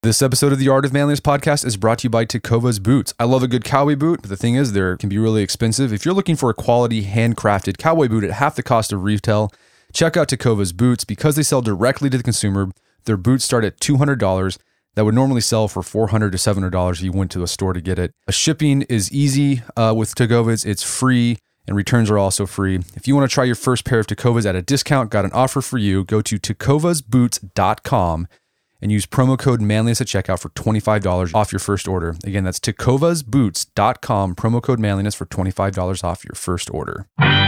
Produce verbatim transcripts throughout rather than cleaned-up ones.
This episode of the Art of Manliness podcast is brought to you by Tecovas Boots. I love a good cowboy boot, but the thing is, they can be really expensive. If you're looking for a quality, handcrafted cowboy boot at half the cost of retail, check out Tecovas Boots. Because they sell directly to the consumer, their boots start at two hundred dollars. That would normally sell for four hundred dollars to seven hundred dollars if you went to a store to get it. A shipping is easy uh, with Tecovas. It's free, and returns are also free. If you want to try your first pair of Tecovas at a discount, got an offer for you. Go to tecovas boots dot com and use promo code manliness at checkout for twenty-five dollars off your first order. Again, that's tecovas boots dot com, promo code manliness for twenty-five dollars off your first order.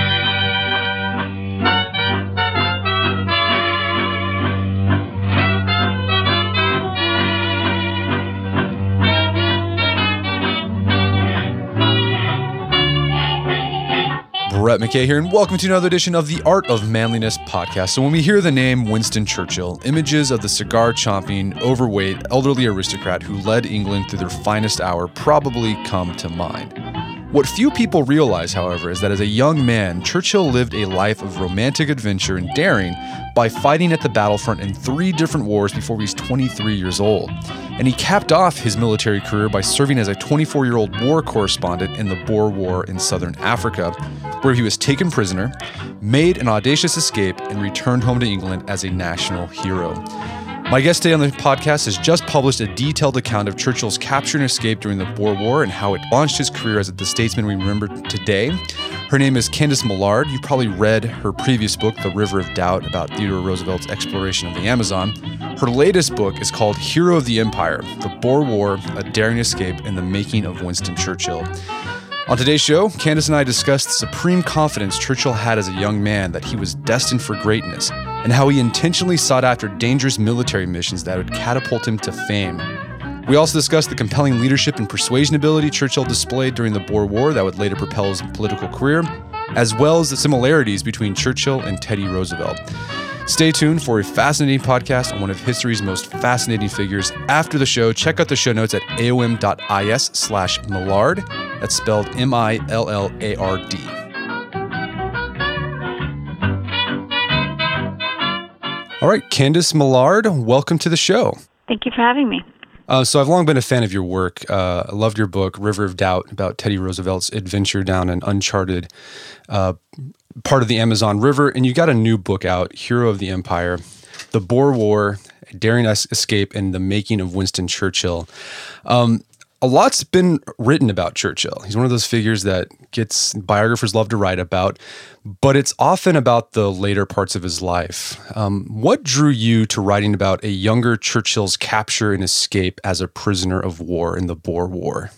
Brett McKay here, and welcome to another edition of the Art of Manliness podcast. So when we hear the name Winston Churchill, images of the cigar-chomping, overweight, elderly aristocrat who led England through their finest hour probably come to mind. What few people realize, however, is that as a young man, Churchill lived a life of romantic adventure and daring by fighting at the battlefront in three different wars before he was twenty-three years old. And he capped off his military career by serving as a twenty-four-year-old war correspondent in the Boer War in southern Africa, where he was taken prisoner, made an audacious escape, and returned home to England as a national hero. My guest today on the podcast has just published a detailed account of Churchill's capture and escape during the Boer War and how it launched his career as the statesman we remember today. Her name is Candace Millard. You probably read her previous book, The River of Doubt, about Theodore Roosevelt's exploration of the Amazon. Her latest book is called Hero of the Empire, The Boer War, A Daring Escape, and the Making of Winston Churchill. On today's show, Candace and I discussed the supreme confidence Churchill had as a young man that he was destined for greatness, and how he intentionally sought after dangerous military missions that would catapult him to fame. We also discussed the compelling leadership and persuasion ability Churchill displayed during the Boer War that would later propel his political career, as well as the similarities between Churchill and Teddy Roosevelt. Stay tuned for a fascinating podcast on one of history's most fascinating figures. After the show, check out the show notes at aom.is slash Millard. That's spelled M I L L A R D. All right, Candace Millard, welcome to the show. Thank you for having me. Uh, so I've long been a fan of your work. Uh, I loved your book, River of Doubt, about Teddy Roosevelt's adventure down an uncharted uh, part of the Amazon River. And you got a new book out, Hero of the Empire, The Boer War, A Daring Escape, and the Making of Winston Churchill. Um, a lot's been written about Churchill. He's one of those figures that gets biographers love to write about, but it's often about the later parts of his life. Um, what drew you to writing about a younger Churchill's capture and escape as a prisoner of war in the Boer War?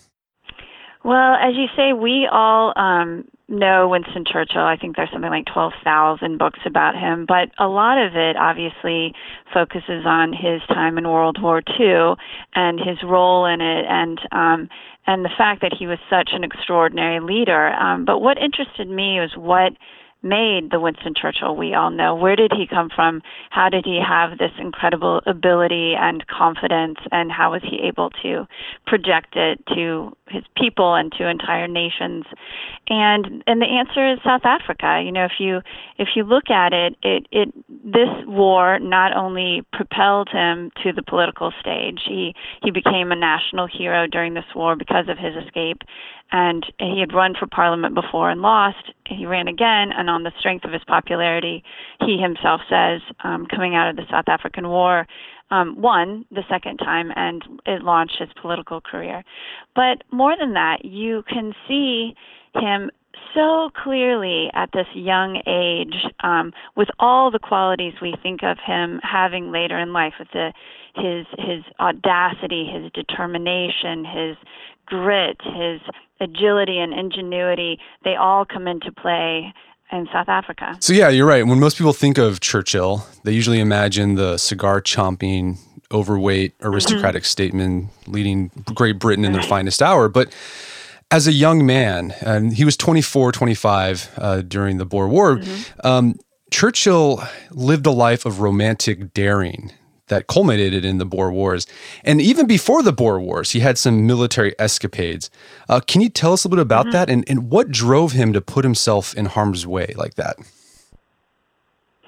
Well, as you say, we all um, know Winston Churchill. I think there's something like twelve thousand books about him, but a lot of it obviously focuses on his time in World War Two and his role in it, and um, and the fact that he was such an extraordinary leader. Um, but what interested me was what made the Winston Churchill we all know. Where did he come from? How did he have this incredible ability and confidence, and how was he able to project it to his people and to entire nations? And and the answer is South Africa. You know, if you if you look at it, it it this war not only propelled him to the political stage, he he became a national hero during this war because of his escape. And he had run for parliament before and lost. He ran again, and on the strength of his popularity, he himself says, um, coming out of the South African War, um, won the second time, and it launched his political career. But more than that, you can see him so clearly at this young age, um, with all the qualities we think of him having later in life, with the, his his audacity, his determination, his grit, his agility and ingenuity, they all come into play in South Africa. So yeah, you're right. When most people think of Churchill, they usually imagine the cigar-chomping, overweight, aristocratic mm-hmm. statesman leading Great Britain in right. their finest hour. But as a young man, and he was twenty-four, twenty-five uh, during the Boer War, mm-hmm. um, Churchill lived a life of romantic daring that culminated in the Boer Wars. And even before the Boer Wars, he had some military escapades. Uh, can you tell us a little bit about mm-hmm. that, and, and what drove him to put himself in harm's way like that?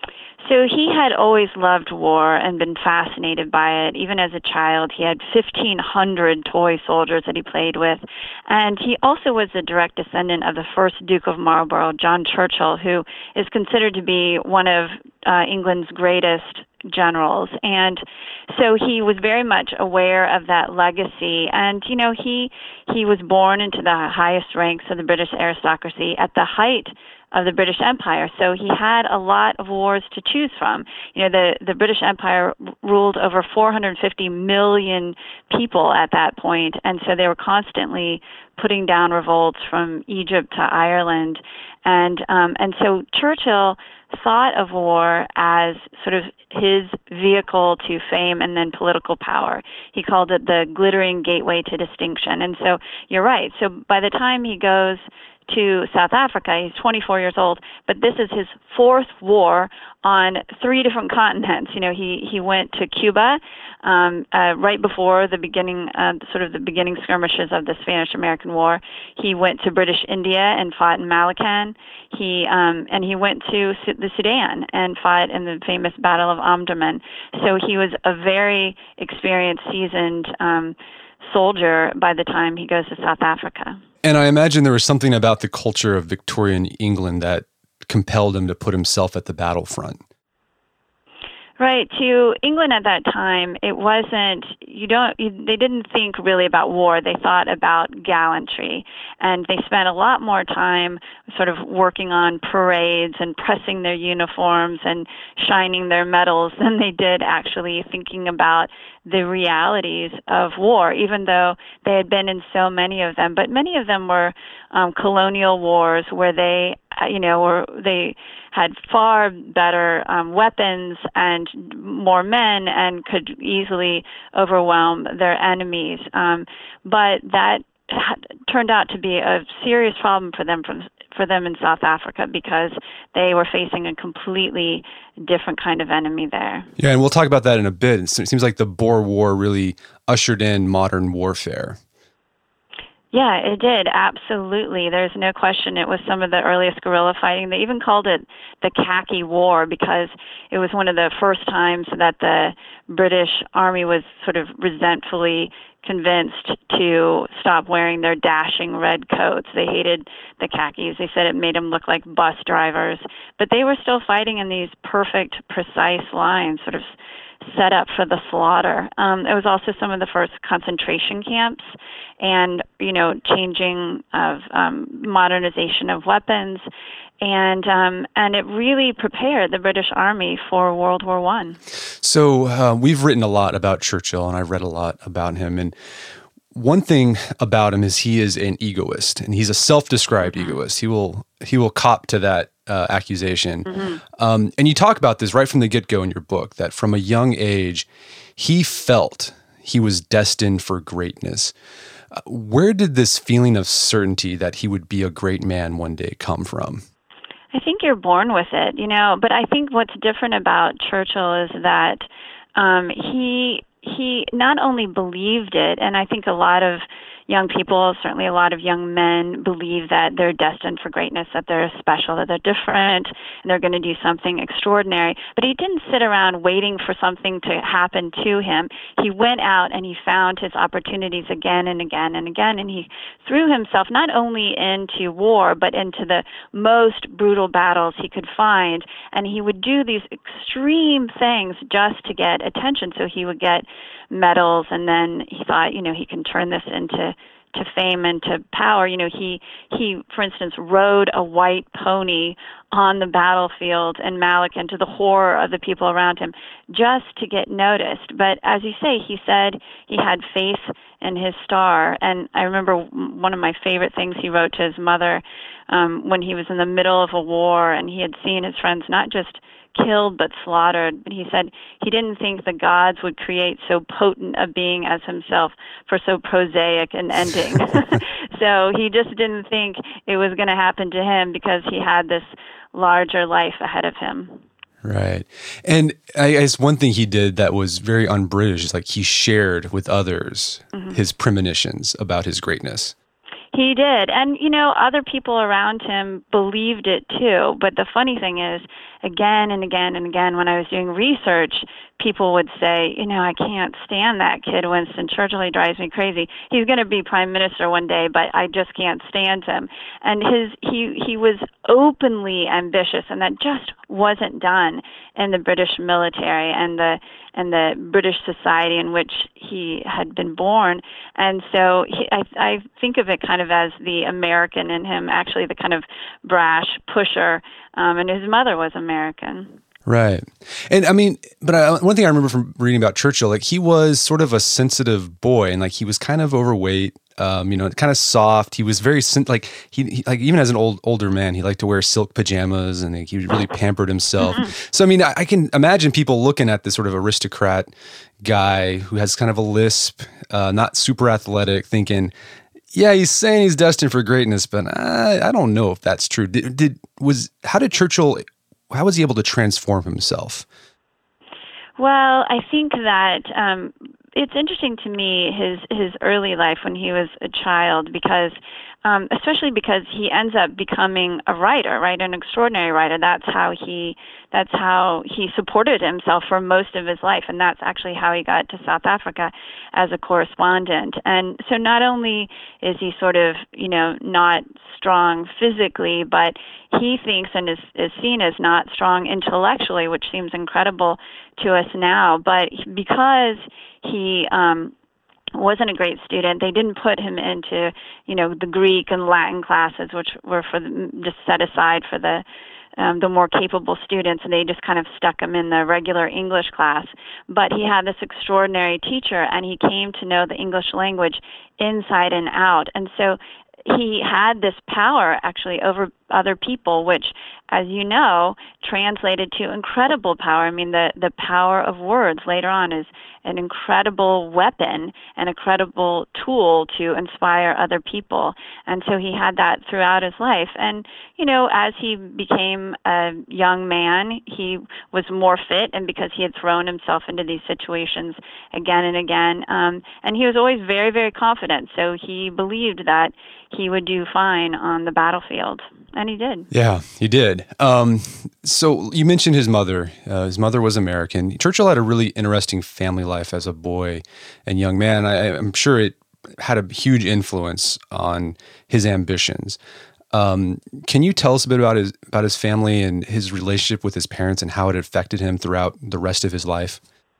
So he had always loved war and been fascinated by it. Even as a child, he had fifteen hundred toy soldiers that he played with. And he also was the direct descendant of the first Duke of Marlborough, John Churchill, who is considered to be one of uh, England's greatest generals. And so he was very much aware of that legacy. And, you know, he he was born into the highest ranks of the British aristocracy at the height of the British Empire. So he had a lot of wars to choose from. You know, the, the British Empire ruled over four hundred fifty million people at that point, and so they were constantly putting down revolts from Egypt to Ireland. And um, and so Churchill thought of war as sort of his vehicle to fame and then political power. He called it the glittering gateway to distinction. And so you're right. So by the time he goes to South Africa, he's twenty-four years old, but this is his fourth war on three different continents. You know, he, he went to Cuba um, uh, right before the beginning, uh, sort of the beginning skirmishes of the Spanish-American War. He went to British India and fought in Malaccan. He um, and he went to the Sudan and fought in the famous Battle of Omdurman. So he was a very experienced, seasoned um, soldier by the time he goes to South Africa. And I imagine there was something about the culture of Victorian England that compelled him to put himself at the battlefront. Right. To England at that time, it wasn't, you don't, you, they didn't think really about war. They thought about gallantry. And they spent a lot more time sort of working on parades and pressing their uniforms and shining their medals than they did actually thinking about the realities of war, even though they had been in so many of them. But many of them were um, colonial wars where they, you know, were, they had far better um, weapons and more men and could easily overwhelm their enemies. Um, but that had turned out to be a serious problem for them from for them in South Africa because they were facing a completely different kind of enemy there. Yeah, and we'll talk about that in a bit. It seems like the Boer War really ushered in modern warfare. Yeah, it did. Absolutely. There's no question it was some of the earliest guerrilla fighting. They even called it the Khaki War because it was one of the first times that the British Army was sort of resentfully convinced to stop wearing their dashing red coats. They hated the khakis. They said it made them look like bus drivers. But they were still fighting in these perfect, precise lines, sort of set up for the slaughter. Um, it was also some of the first concentration camps and, you know, changing of um, modernization of weapons. And um, and it really prepared the British Army for World War One. So uh, we've written a lot about Churchill, and I've read a lot about him. And one thing about him is he is an egoist, and he's a self-described mm-hmm. egoist. He will he will cop to that uh, accusation. Mm-hmm. Um, and you talk about this right from the get-go in your book, that from a young age, he felt he was destined for greatness. Uh, where did this feeling of certainty that he would be a great man one day come from? I think you're born with it, you know, but I think what's different about Churchill is that um, he he not only believed it, and I think a lot of young people, certainly a lot of young men, believe that they're destined for greatness, that they're special, that they're different, and they're going to do something extraordinary. But he didn't sit around waiting for something to happen to him. He went out and he found his opportunities again and again and again, and he threw himself not only into war, but into the most brutal battles he could find. And he would do these extreme things just to get attention. So he would get medals, and then he thought, you know, he can turn this into to fame and to power. You know, he he, for instance, rode a white pony on the battlefield in Malaccan to the horror of the people around him, just to get noticed. But as you say, he said he had faith in his star. And I remember one of my favorite things he wrote to his mother um, when he was in the middle of a war, and he had seen his friends not just killed but slaughtered. But he said he didn't think the gods would create so potent a being as himself for so prosaic an ending. So he just didn't think it was going to happen to him because he had this larger life ahead of him. Right. And I guess one thing he did that was very un-British is like he shared with others mm-hmm. his premonitions about his greatness. He did. And, you know, other people around him believed it too. But the funny thing is, again and again and again, when I was doing research, people would say, you know, I can't stand that kid, Winston Churchill. He drives me crazy. He's going to be prime minister one day, but I just can't stand him. And his he he was openly ambitious, and that just wasn't done in the British military and the and the British society in which he had been born. And so he, I, I think of it kind of as the American in him, actually the kind of brash pusher, um, and his mother was American. Right. And I mean, but I, one thing I remember from reading about Churchill, like he was sort of a sensitive boy, and like he was kind of overweight, um, you know, kind of soft. He was very, like he, he like even as an old older man, he liked to wear silk pajamas, and like, he really pampered himself. So I mean, I, I can imagine people looking at this sort of aristocrat guy who has kind of a lisp, uh, not super athletic, thinking, yeah, he's saying he's destined for greatness, but I, I don't know if that's true. Did, did was how did Churchill? How was he able to transform himself? Well, I think that um, it's interesting to me his his early life when he was a child, because um, especially because he ends up becoming a writer, right, an extraordinary writer. That's how he that's how he supported himself for most of his life, and that's actually how he got to South Africa as a correspondent. And so not only is he sort of, you know, not strong physically, but he thinks and is, is seen as not strong intellectually, which seems incredible to us now. But because he um, wasn't a great student, they didn't put him into, you know, the Greek and Latin classes, which were for the, just set aside for the um, the more capable students, and they just kind of stuck him in the regular English class. But he had this extraordinary teacher, and he came to know the English language inside and out. And so he had this power actually over other people, which, as you know, translated to incredible power. I mean, the, the power of words later on is an incredible weapon and a credible tool to inspire other people. And so he had that throughout his life. And, you know, as he became a young man, he was more fit, and because he had thrown himself into these situations again and again. Um, and he was always very, very confident. So he believed that he would do fine on the battlefield. And he did. Yeah, he did. Um, so you mentioned his mother. Uh, his mother was American. Churchill had a really interesting family life as a boy and young man. I, I'm sure it had a huge influence on his ambitions. Um, can you tell us a bit about his about his family and his relationship with his parents and how it affected him throughout the rest of his life?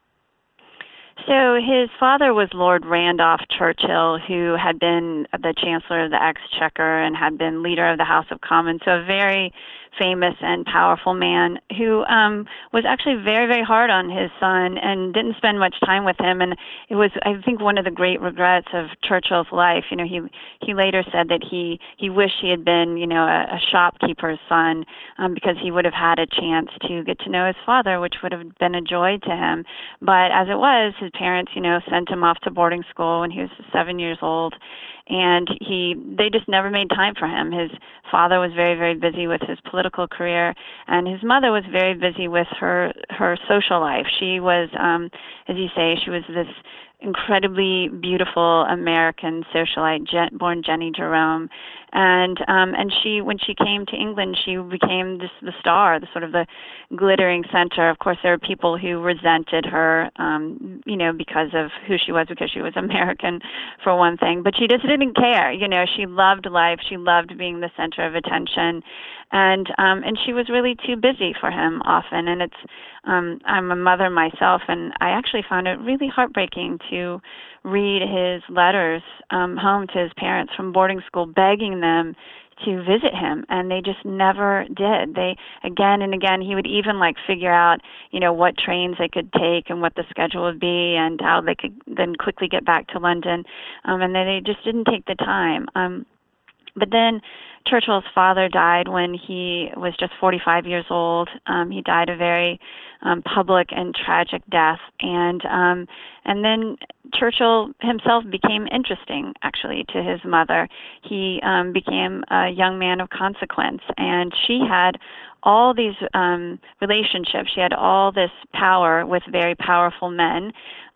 So his father was Lord Randolph Churchill, who had been the Chancellor of the Exchequer and had been leader of the House of Commons, so a very famous and powerful man who um, was actually very, very hard on his son and didn't spend much time with him. And it was, I think, one of the great regrets of Churchill's life. You know, he he later said that he, he wished he had been, you know, a, a shopkeeper's son um, because he would have had a chance to get to know his father, which would have been a joy to him. But as it was, his parents, you know, sent him off to boarding school when he was seven years old. And he, they just never made time for him. His father was very, very busy with his political career, and his mother was very busy with her her social life. She was, um, as you say, she was this incredibly beautiful American socialite, Jen, born Jenny Jerome, and um, and she, when she came to England, she became this the star, the sort of the glittering center. Of course, there were people who resented her, um, you know, because of who she was, because she was American, for one thing. But she just didn't care. You know, she loved life. She loved being the center of attention. And um, and she was really too busy for him often. And it's um, I'm a mother myself, and I actually found it really heartbreaking to read his letters um, home to his parents from boarding school, begging them to visit him, and they just never did. They again and again, he would even like figure out, you know, what trains they could take and what the schedule would be, and how they could then quickly get back to London, um, and then they just didn't take the time. Um, But then Churchill's father died when he was just forty-five years old. Um, he died a very um, public and tragic death. And um, and then Churchill himself became interesting, actually, to his mother. He um, became a young man of consequence, and she had all these um, relationships. She had all this power with very powerful men.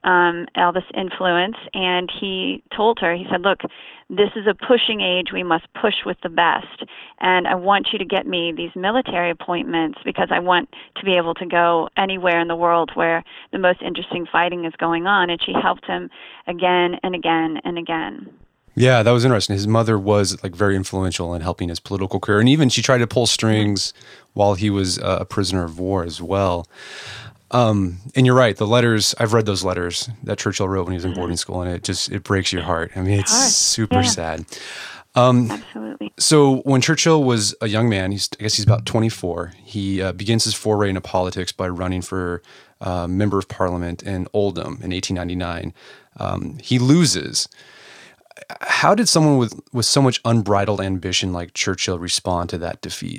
um, all this influence, and he told her, he said, look, this is a pushing age. We must push with the best. And I want you to get me these military appointments because I want to be able to go anywhere in the world where the most interesting fighting is going on. And she helped him again and again and again. Yeah, that was interesting. His mother was like very influential in helping his political career. And even she tried to pull strings while he was uh, a prisoner of war as well. Um, and you're right. The letters, I've read those letters that Churchill wrote when he was in boarding school, and it just, it breaks your heart. I mean, it's Hard. super Yeah. sad. Um, Absolutely. So when Churchill was a young man, he's, I guess he's about twenty-four, he uh, begins his foray into politics by running for uh, member of parliament in Oldham in eighteen ninety-nine. Um, he loses. How did someone with, with so much unbridled ambition like Churchill respond to that defeat?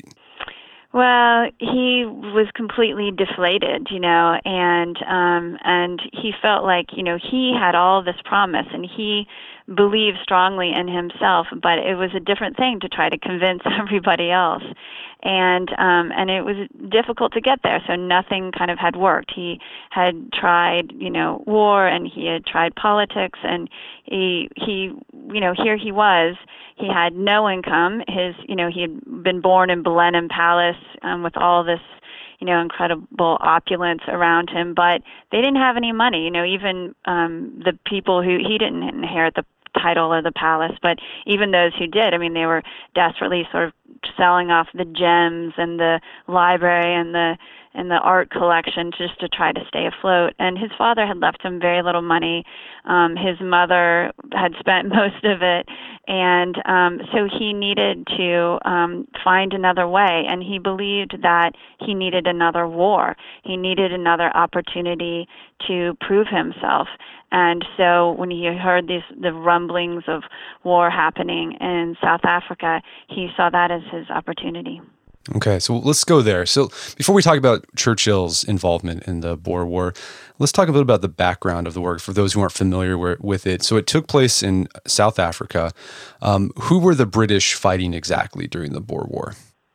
Well, he was completely deflated, you know, and um, and he felt like, you know, he had all this promise and he believed strongly in himself, but it was a different thing to try to convince everybody else. And um, and it was difficult to get there, so nothing kind of had worked. He had tried, you know, war, and he had tried politics, and he he, you know, here he was. He had no income. His, you know, he had been born in Blenheim Palace um, with all this, you know, incredible opulence around him, but they didn't have any money. You know, even um, the people who he didn't inherit the title or the palace, but even those who did, I mean, they were desperately sort of selling off the gems and the library and the and the art collection just to try to stay afloat. And his father had left him very little money. Um, his mother had spent most of it, and um, so he needed to um, find another way. And he believed that he needed another war. He needed another opportunity to prove himself. And so when he heard these the rumblings of war happening in South Africa, he saw that as his opportunity. Okay, so let's go there. So before we talk about Churchill's involvement in the Boer War, let's talk a little about the background of the war for those who aren't familiar with it. So it took place in South Africa. Um, who were the British fighting exactly during the Boer War?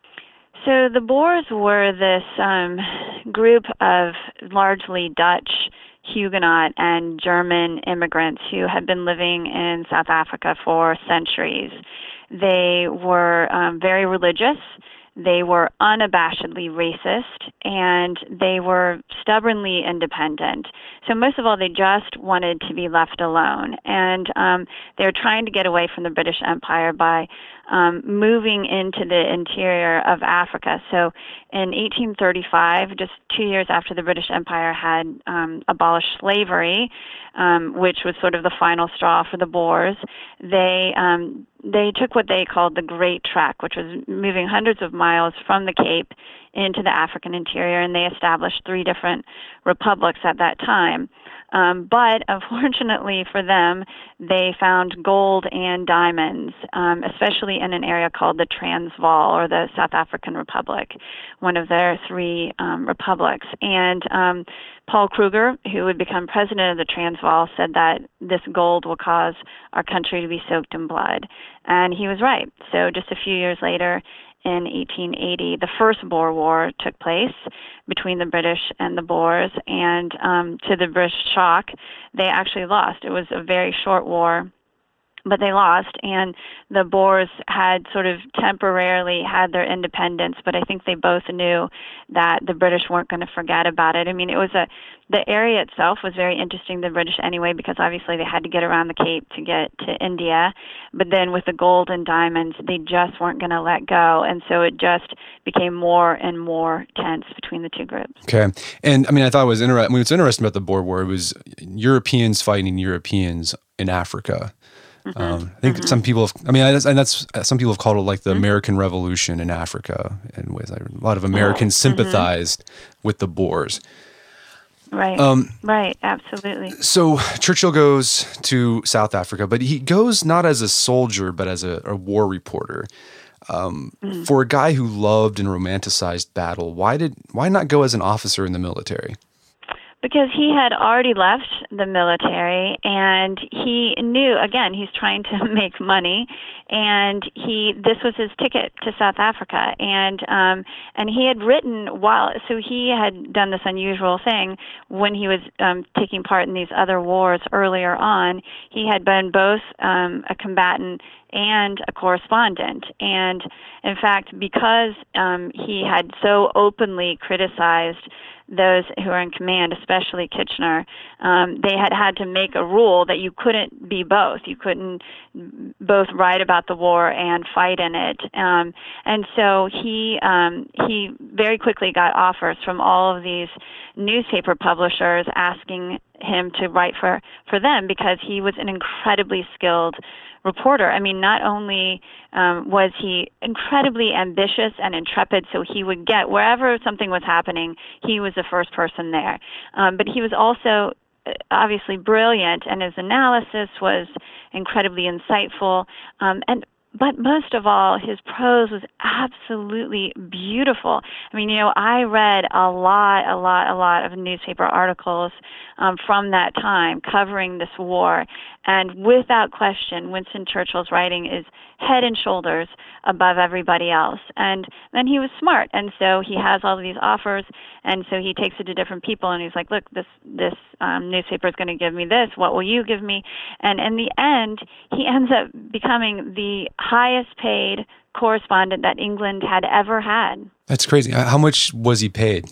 So the Boers were this um, group of largely Dutch, Huguenot, and German immigrants who had been living in South Africa for centuries. They were um, very religious. They were unabashedly racist, and they were stubbornly independent. So most of all, they just wanted to be left alone. And um, they were trying to get away from the British Empire by um, moving into the interior of Africa. So in eighteen thirty-five, just two years after the British Empire had um, abolished slavery, um, which was sort of the final straw for the Boers, they um, they took what they called the Great Trek, which was moving hundreds of miles from the Cape into the African interior, and they established three different republics at that time. Um, but unfortunately for them, they found gold and diamonds, um, especially in an area called the Transvaal, or the South African Republic, one of their three um, republics. And um, Paul Kruger, who would become president of the Transvaal, said that this gold will cause our country to be soaked in blood. And he was right. So just a few years later, in eighteen eighty, the first Boer War took place between the British and the Boers, and um, to the British shock, they actually lost. It was a very short war, but they lost, and the Boers had sort of temporarily had their independence, but I think they both knew that the British weren't going to forget about it. I mean, it was a the area itself was very interesting to the British anyway, because obviously they had to get around the Cape to get to India, but then with the gold and diamonds, they just weren't going to let go, and so it just became more and more tense between the two groups. Okay, and I mean, I thought it was interesting. I mean, what's interesting about the Boer War was Europeans fighting Europeans in Africa. Mm-hmm. Um, I think mm-hmm. some people have, I mean, and that's, some people have called it like the mm-hmm. American Revolution in Africa in ways. Like a lot of Americans mm-hmm. sympathized with the Boers. Right, um, right, absolutely. So Churchill goes to South Africa, but he goes not as a soldier, but as a, a war reporter. Um, mm-hmm. For a guy who loved and romanticized battle, why did why not go as an officer in the military? Because he had already left the military, and he knew, again, he's trying to make money, and he this was his ticket to South Africa. And um, and he had written while, so he had done this unusual thing when he was um, taking part in these other wars earlier on. He had been both um, a combatant and a correspondent. And in fact, because um, he had so openly criticized those who are in command, especially Kitchener, um, they had had to make a rule that you couldn't be both. You couldn't both write about the war and fight in it. Um, and so he um, he very quickly got offers from all of these newspaper publishers asking him to write for, for them because he was an incredibly skilled reporter. I mean, not only um, was he incredibly ambitious and intrepid, so he would get wherever something was happening, he was the first person there. Um, but he was also obviously brilliant, and his analysis was incredibly insightful. Um, and But most of all, his prose was absolutely beautiful. I mean, you know, I read a lot, a lot, a lot of newspaper articles um, from that time covering this war. And without question, Winston Churchill's writing is head and shoulders above everybody else. And then he was smart. And so he has all of these offers. And so he takes it to different people. And he's like, look, this, this um, newspaper is going to give me this. What will you give me? And in the end, he ends up becoming the highest paid correspondent that England had ever had. That's crazy. How much was he paid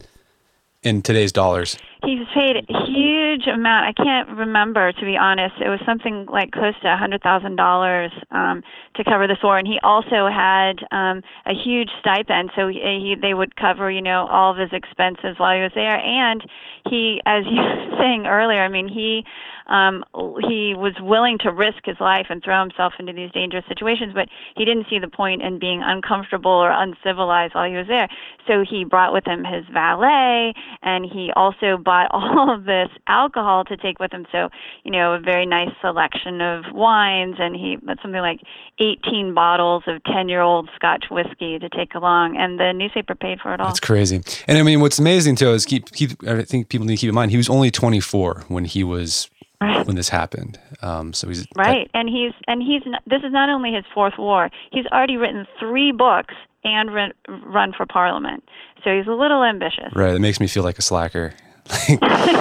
in today's dollars? He was paid a huge amount. I can't remember, to be honest. It was something like close to one hundred thousand dollars um, to cover this war. And he also had um, a huge stipend, so he, he, they would cover, you know, all of his expenses while he was there. And he, as you were saying earlier, I mean, he um, he was willing to risk his life and throw himself into these dangerous situations, but he didn't see the point in being uncomfortable or uncivilized while he was there. So he brought with him his valet, and he also bought all of this alcohol to take with him. So, you know, a very nice selection of wines, and he had something like eighteen bottles of ten-year-old Scotch whiskey to take along, and the newspaper paid for it all. That's crazy. And I mean, what's amazing too is keep keep. I think people need to keep in mind he was only twenty-four when he was right. when this happened. Um, so he's right, that, and he's and he's not, this is not only his fourth war. He's already written three books and run, run for Parliament. So he's a little ambitious. Right. It makes me feel like a slacker. Like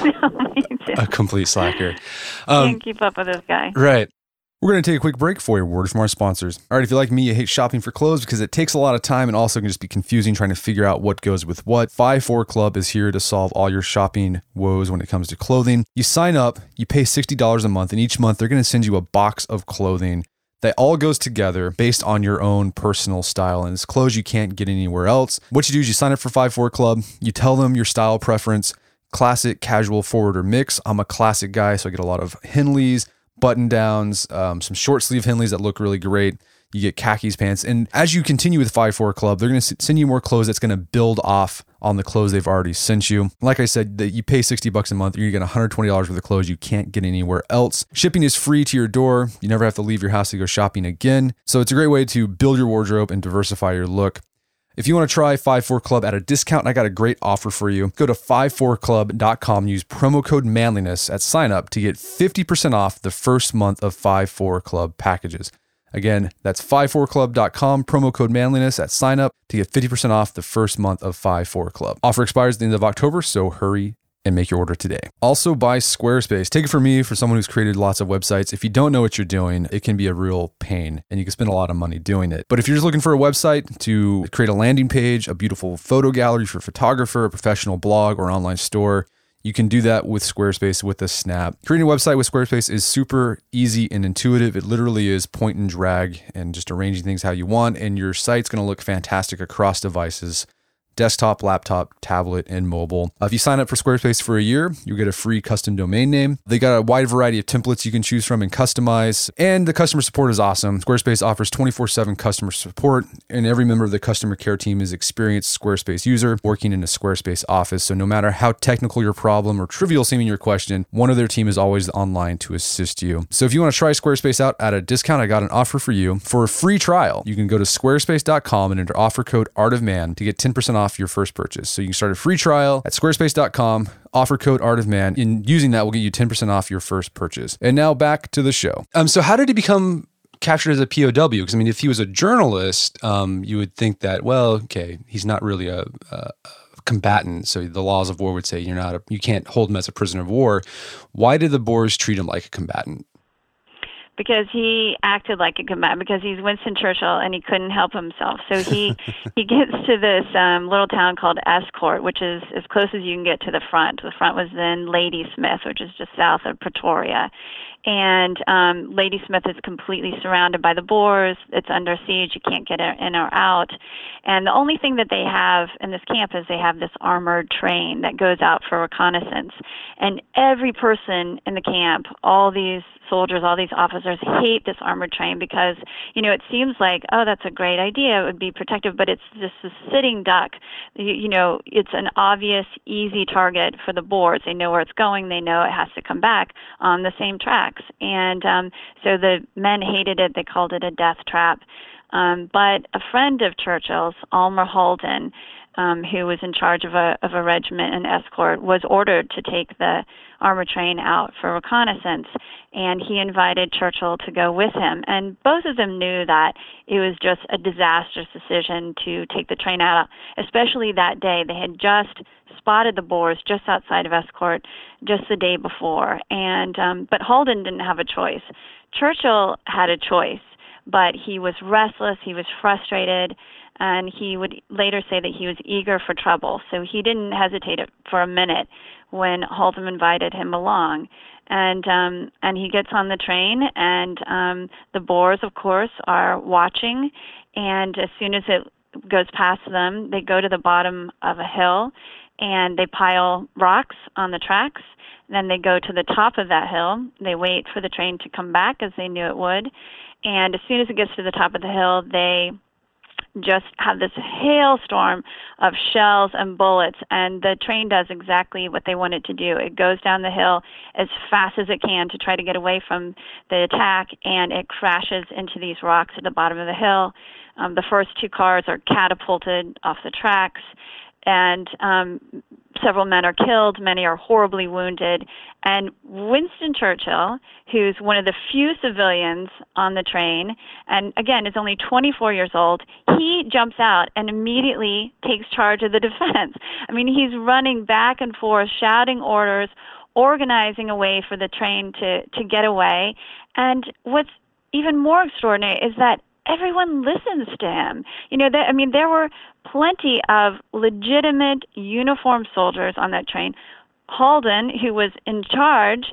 a complete slacker. Um, Can't keep up with this guy. Right. We're going to take a quick break for a word from our sponsors. All right, if you're like me, you hate shopping for clothes because it takes a lot of time and also can just be confusing trying to figure out what goes with what. five four Club is here to solve all your shopping woes when it comes to clothing. You sign up, you pay sixty dollars a month, and each month they're going to send you a box of clothing that all goes together based on your own personal style. And it's clothes you can't get anywhere else. What you do is you sign up for five four Club, you tell them your style preference, classic, casual, forward, or mix. I'm a classic guy, so I get a lot of Henleys, button downs, um, some short sleeve Henleys that look really great. You get khakis pants. And as you continue with five four Club, they're going to send you more clothes that's going to build off on the clothes they've already sent you. Like I said, that you pay sixty bucks a month, you're going to get one hundred twenty dollars worth of clothes you can't get anywhere else. Shipping is free to your door. You never have to leave your house to go shopping again. So it's a great way to build your wardrobe and diversify your look. If you want to try five four Club at a discount, I got a great offer for you. Go to five four club dot com, use promo code manliness at sign up to get fifty percent off the first month of five four Club packages. Again, that's five four club dot com, promo code manliness at sign up to get fifty percent off the first month of five four Club. Offer expires at the end of October, so hurry and make your order today. Also by Squarespace. Take it from me, for someone who's created lots of websites. If you don't know what you're doing, it can be a real pain and you can spend a lot of money doing it. But if you're just looking for a website to create a landing page, a beautiful photo gallery for a photographer, a professional blog, or online store, you can do that with Squarespace with a snap. Creating a website with Squarespace is super easy and intuitive. It literally is point and drag and just arranging things how you want, and your site's going to look fantastic across devices. Desktop, laptop, tablet, and mobile. Uh, if you sign up for Squarespace for a year, you get a free custom domain name. They got a wide variety of templates you can choose from and customize, and the customer support is awesome. Squarespace offers twenty-four seven customer support, and every member of the customer care team is an experienced Squarespace user working in a Squarespace office. So no matter how technical your problem or trivial seeming your question, one of their team is always online to assist you. So if you want to try Squarespace out at a discount, I got an offer for you. For a free trial, you can go to squarespace dot com and enter offer code Art of Man to get ten percent off off your first purchase. So you can start a free trial at squarespace dot com, offer code Art of Man. In using that, we'll get you ten percent off your first purchase. And now back to the show. Um, so how did he become captured as a P O W? Because I mean, if he was a journalist, um, you would think that, well, okay, he's not really a, a combatant, so the laws of war would say you're not a, you can't hold him as a prisoner of war. Why did the Boers treat him like a combatant? Because he acted like a combatant, because he's Winston Churchill and he couldn't help himself. So he he gets to this um, little town called Estcourt, which is as close as you can get to the front. The front was then Ladysmith, which is just south of Pretoria. And um, Ladysmith is completely surrounded by the Boers. It's under siege. You can't get in or out. And the only thing that they have in this camp is they have this armored train that goes out for reconnaissance. And every person in the camp, all these soldiers, all these officers hate this armored train because, you know, it seems like, oh, that's a great idea. It would be protective, but it's just a sitting duck. You, you know, it's an obvious, easy target for the Boers. They know where it's going. They know it has to come back on the same tracks. And um, so the men hated it. They called it a death trap. Um, but a friend of Churchill's, Almer Holden, um, who was in charge of a of a regiment in Estcourt, was ordered to take the armored train out for reconnaissance, and he invited Churchill to go with him. And both of them knew that it was just a disastrous decision to take the train out, especially that day. They had just spotted the Boers just outside of Estcourt just the day before, and um, but Holden didn't have a choice. Churchill had a choice, but he was restless, he was frustrated, and he would later say that he was eager for trouble. So he didn't hesitate for a minute when Holden invited him along. And um, and he gets on the train, and um, the Boers, of course, are watching. And as soon as it goes past them, they go to the bottom of a hill, and they pile rocks on the tracks. Then they go to the top of that hill. They wait for the train to come back, as they knew it would. And as soon as it gets to the top of the hill, they just have this hailstorm of shells and bullets, and the train does exactly what they want it to do. It goes down the hill as fast as it can to try to get away from the attack, and it crashes into these rocks at the bottom of the hill. Um, the first two cars are catapulted off the tracks, and um, several men are killed, many are horribly wounded, and Winston Churchill, who's one of the few civilians on the train, and again is only twenty-four years old, he jumps out and immediately takes charge of the defense. I mean, he's running back and forth, shouting orders, organizing a way for the train to, to get away, and what's even more extraordinary is that everyone listens to him. You know, there, I mean, there were plenty of legitimate uniformed soldiers on that train. Holden, who was in charge,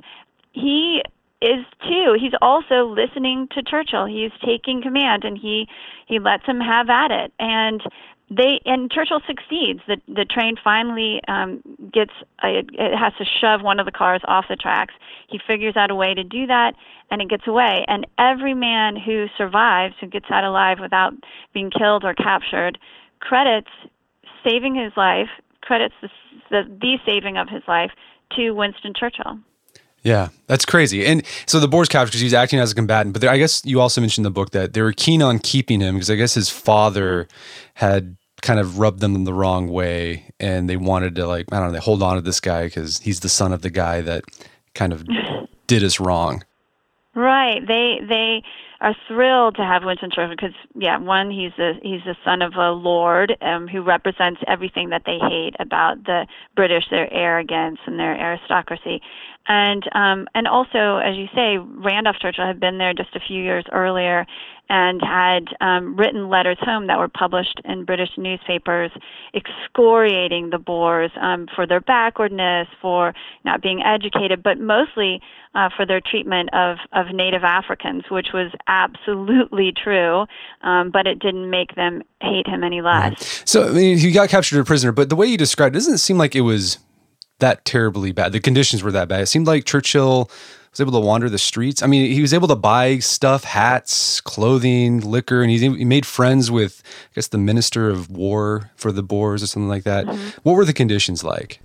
he is too. He's also listening to Churchill. He's taking command, and he he lets him have at it. And they and Churchill succeeds. The the train finally um, gets a, it has to shove one of the cars off the tracks. He figures out a way to do that, and it gets away. And every man who survives, who gets out alive without being killed or captured, credits saving his life, credits the the, the saving of his life to Winston Churchill. Yeah, that's crazy. And so the Boers captured because he's acting as a combatant. But there, I guess you also mentioned in the book that they were keen on keeping him because I guess his father had kind of rubbed them the wrong way, and they wanted to, like, I don't know, they hold on to this guy because he's the son of the guy that kind of did us wrong. Right. They they are thrilled to have Winston Churchill because, yeah, one, he's a he's the son of a lord um, who represents everything that they hate about the British, their arrogance and their aristocracy. And um, and also, as you say, Randolph Churchill had been there just a few years earlier and had um, written letters home that were published in British newspapers excoriating the Boers um, for their backwardness, for not being educated, but mostly uh, for their treatment of, of Native Africans, which was absolutely true, um, but it didn't make them hate him any less. Right. So, I mean, he got captured as a prisoner, but the way you described it doesn't seem like it was that terribly bad. The conditions were that bad. It seemed like Churchill was able to wander the streets. I mean, he was able to buy stuff, hats, clothing, liquor, and he, he made friends with, I guess, the Minister of War for the Boers or something like that. Mm-hmm. What were the conditions like?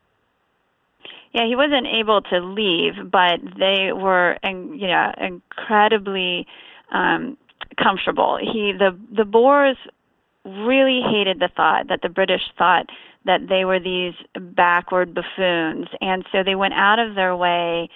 Yeah, he wasn't able to leave, but they were, you know, incredibly um, comfortable. He the the Boers really hated the thought that the British thought that they were these backward buffoons. And so they went out of their way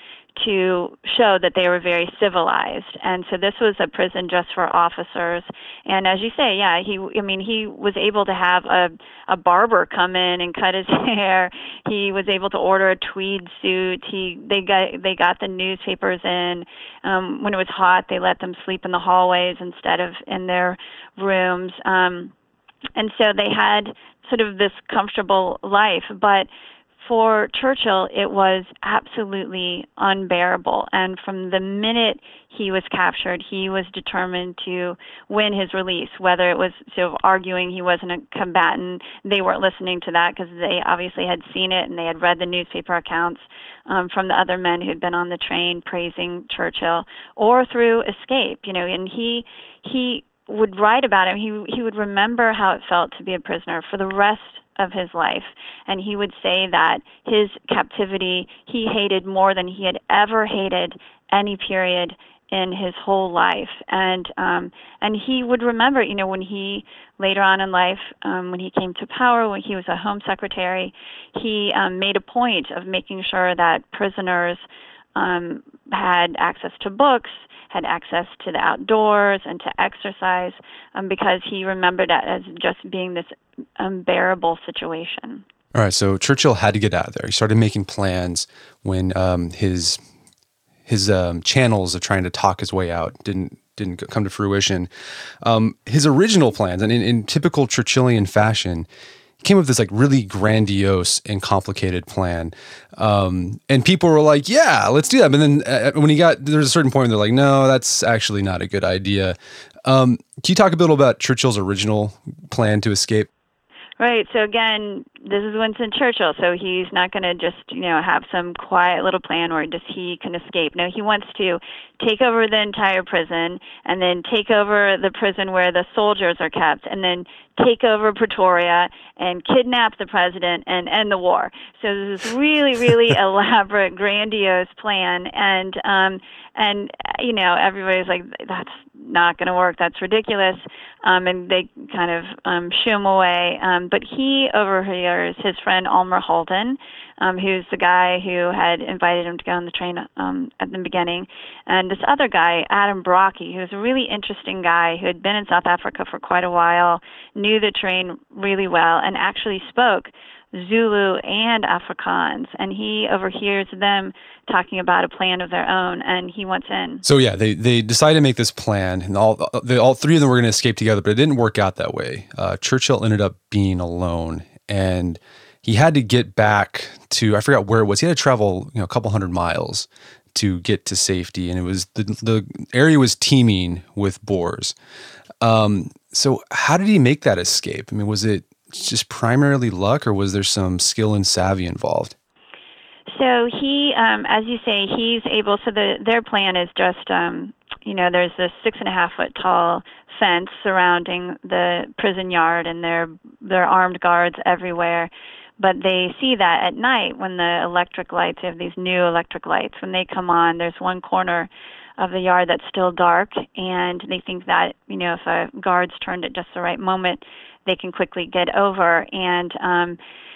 to show that they were very civilized. And so this was a prison just for officers. And as you say, yeah, he, I mean, he was able to have a, a barber come in and cut his hair. He was able to order a tweed suit. He, they got, they got the newspapers in. Um, when it was hot, they let them sleep in the hallways instead of in their rooms. Um, and so they had sort of this comfortable life. But for Churchill, it was absolutely unbearable. And from the minute he was captured, he was determined to win his release, whether it was sort of arguing he wasn't a combatant. They weren't listening to that because they obviously had seen it and they had read the newspaper accounts um, from the other men who'd been on the train praising Churchill, or through escape, you know, and he, he would write about him. He, he would remember how it felt to be a prisoner for the rest of his life. And he would say that his captivity he hated more than he had ever hated any period in his whole life. And um, and he would remember, you know, when he later on in life, um, when he came to power, when he was a Home Secretary, he um, made a point of making sure that prisoners um, had access to books, had access to the outdoors and to exercise, um, because he remembered that as just being this unbearable situation. All right, so Churchill had to get out of there. He started making plans when um, his his um, channels of trying to talk his way out didn't didn't come to fruition. Um, his original plans, and in, in typical Churchillian fashion, he came up with this like really grandiose and complicated plan. Um, and people were like, yeah, let's do that. But then uh, when he got, there's a certain point where they're like, no, that's actually not a good idea. Um, can you talk a bit about Churchill's original plan to escape? Right. So again, this is Winston Churchill. So he's not going to just, you know, have some quiet little plan where just he can escape. No, he wants to take over the entire prison and then take over the prison where the soldiers are kept and then take over Pretoria and kidnap the president and end the war. So this is really, really elaborate, grandiose plan. And, um, and you know, everybody's like, that's not going to work. That's ridiculous. Um, and they kind of um, shoo him away. Um, but he overhears his friend Almer Holden, um, who's the guy who had invited him to go on the train um, at the beginning, and this other guy, Adam Brocky, who's a really interesting guy who had been in South Africa for quite a while, knew the train really well, and actually spoke Zulu and Afrikaans, and he overhears them talking about a plan of their own, and he wants in. So yeah, they they decided to make this plan, and all they, all three of them were going to escape together, but it didn't work out that way. Uh, Churchill ended up being alone, and he had to get back to, I forgot where it was. He had to travel, you know, a couple hundred miles to get to safety, and it was the the area was teeming with Boers. Um, so how did he make that escape? I mean, was it just primarily luck, or was there some skill and savvy involved? So he, um, as you say, he's able, so the, their plan is just, um, you know, there's this six and a half foot tall fence surrounding the prison yard, and there, there are armed guards everywhere. But they see that at night when the electric lights, they have these new electric lights, when they come on, there's one corner of the yard that's still dark, and they think that, you know, if a guard's turned at just the right moment, they can quickly get over. And um,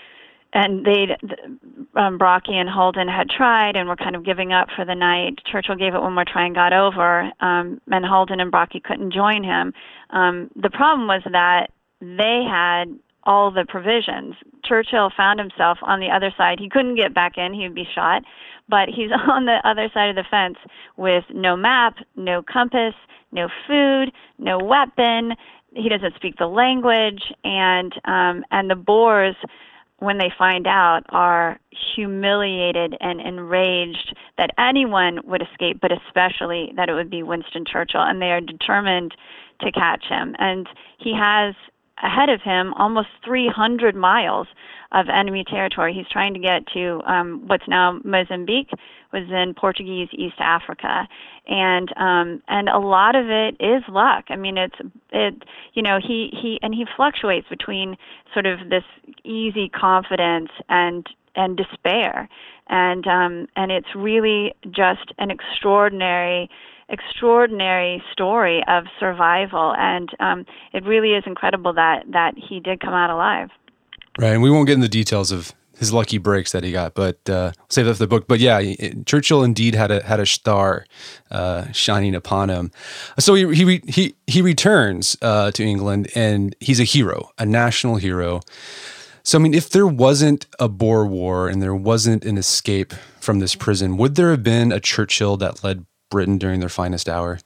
and they, um, Brocky and Holden had tried and were kind of giving up for the night. Churchill gave it one more try and got over, um, and Holden and Brocky couldn't join him. Um, the problem was that they had all the provisions. Churchill found himself on the other side. He couldn't get back in. He would be shot. But he's on the other side of the fence with no map, no compass, no food, no weapon. He doesn't speak the language. And um, and the Boers, when they find out, are humiliated and enraged that anyone would escape, but especially that it would be Winston Churchill. And they are determined to catch him. And he has ahead of him almost three hundred miles of enemy territory. He's trying to get to um, what's now Mozambique, was in Portuguese East Africa, and um, and a lot of it is luck. I mean, it's it you know he he and he fluctuates between sort of this easy confidence and and despair, and um, and it's really just an extraordinary extraordinary story of survival, and um, it really is incredible that that he did come out alive. Right, and we won't get into the details of his lucky breaks that he got, but uh, save that for the book. But yeah, it, Churchill indeed had a had a star uh, shining upon him. So he he he he returns uh, to England, and he's a hero, a national hero. So I mean, if there wasn't a Boer War and there wasn't an escape from this prison, would there have been a Churchill that led Britain during their finest hour?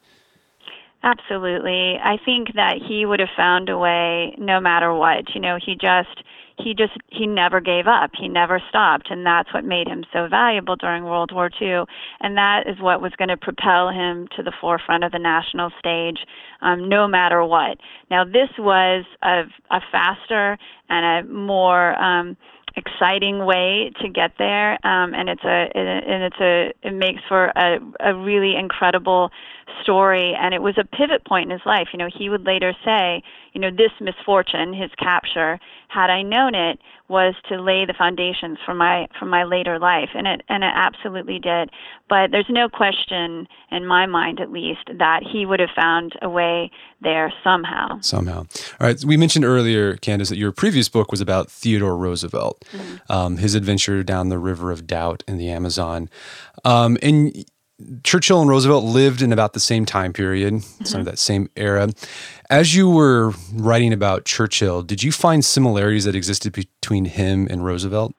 Absolutely. I think that he would have found a way no matter what. You know, he just he just he never gave up. He never stopped, and that's what made him so valuable during World War Two. And that is what was going to propel him to the forefront of the national stage, um, no matter what. Now, this was a, a faster and a more um, exciting way to get there, um, and it's a and it's a it makes for a, a really incredible story. And it was a pivot point in his life. You know, he would later say, you know, this misfortune, his capture, had I known it, was to lay the foundations for my for my later life, and it and it absolutely did. But there's no question in my mind, at least, that he would have found a way there somehow. Somehow. All right. We mentioned earlier, Candace, that your previous book was about Theodore Roosevelt, mm-hmm. um, his adventure down the River of Doubt in the Amazon, um, and Churchill and Roosevelt lived in about the same time period, mm-hmm. sort of that same era. As you were writing about Churchill, did you find similarities that existed between him and Roosevelt?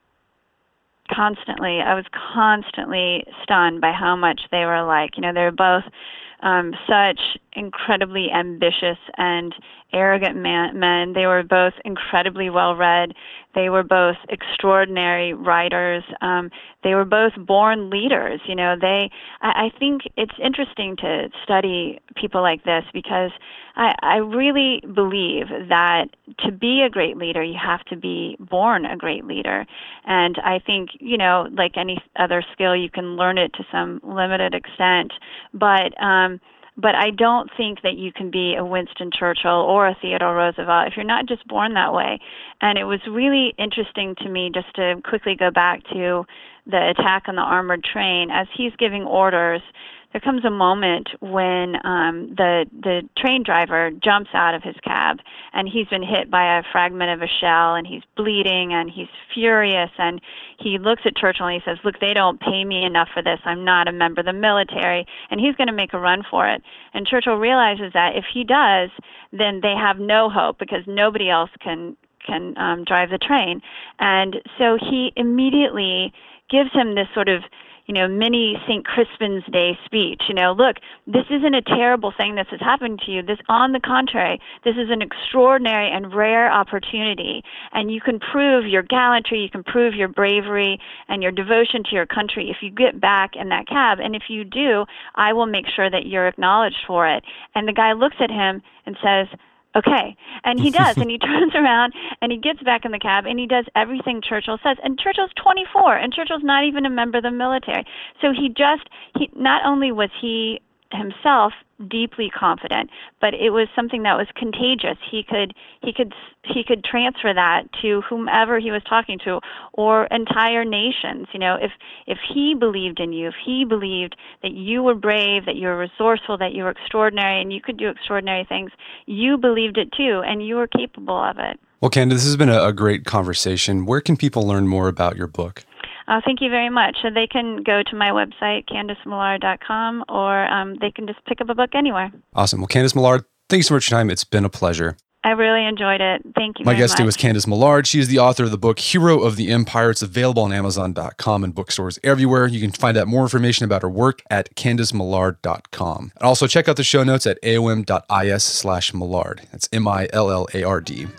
Constantly. I was constantly stunned by how much they were alike. You know, they were both um, such incredibly ambitious and arrogant man, men. They were both incredibly well-read. They were both extraordinary writers. Um, they were both born leaders. You know, they. I, I think it's interesting to study people like this because I, I really believe that to be a great leader, you have to be born a great leader. And I think, you know, like any other skill, you can learn it to some limited extent. But um, But I don't think that you can be a Winston Churchill or a Theodore Roosevelt if you're not just born that way. And it was really interesting to me, just to quickly go back to the attack on the armored train. As he's giving orders, there comes a moment when um, the the train driver jumps out of his cab, and he's been hit by a fragment of a shell, and he's bleeding, and he's furious, and he looks at Churchill and he says, "Look, they don't pay me enough for this. I'm not a member of the military," and he's going to make a run for it. And Churchill realizes that if he does, then they have no hope because nobody else can can um, drive the train. And so he immediately gives him this sort of, you know, mini Saint Crispin's Day speech. You know, look, this isn't a terrible thing that has happened to you. This, on the contrary, this is an extraordinary and rare opportunity. And you can prove your gallantry, you can prove your bravery and your devotion to your country if you get back in that cab. And if you do, I will make sure that you're acknowledged for it. And the guy looks at him and says, okay. And he does. And he turns around and he gets back in the cab and he does everything Churchill says. And Churchill's twenty-four and Churchill's not even a member of the military. So he just, he not only was he himself deeply confident, but it was something that was contagious. He could he could he could transfer that to whomever he was talking to, or entire nations. You know, if if he believed in you, if he believed that you were brave, that you were resourceful, that you were extraordinary, and you could do extraordinary things, you believed it too, and you were capable of it. Well, Candace, this has been a, a great conversation. Where can people learn more about your book? Uh, thank you very much. So they can go to my website, Candace Millard dot com, or um, they can just pick up a book anywhere. Awesome. Well, Candace Millard, thank you so much for your time. It's been a pleasure. I really enjoyed it. Thank you My very guest much. today was Candace Millard. She is the author of the book, Hero of the Empire. It's available on Amazon dot com and bookstores everywhere. You can find out more information about her work at Candace Millard dot com. And also check out the show notes at A O M dot I S slash Millard. That's M I L L A R D.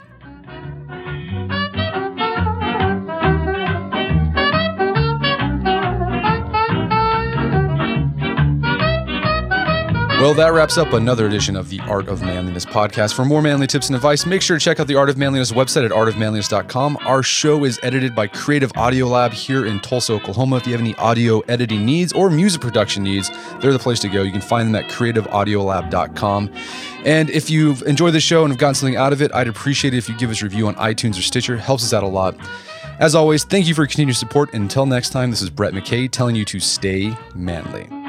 Well, that wraps up another edition of the Art of Manliness podcast. For more manly tips and advice, make sure to check out the Art of Manliness website at art of manliness dot com. Our show is edited by Creative Audio Lab here in Tulsa, Oklahoma. If you have any audio editing needs or music production needs, they're the place to go. You can find them at creative audio lab dot com. And if you've enjoyed the show and have gotten something out of it, I'd appreciate it if you give us a review on iTunes or Stitcher. It helps us out a lot. As always, thank you for your continued support. And until next time, this is Brett McKay telling you to stay manly.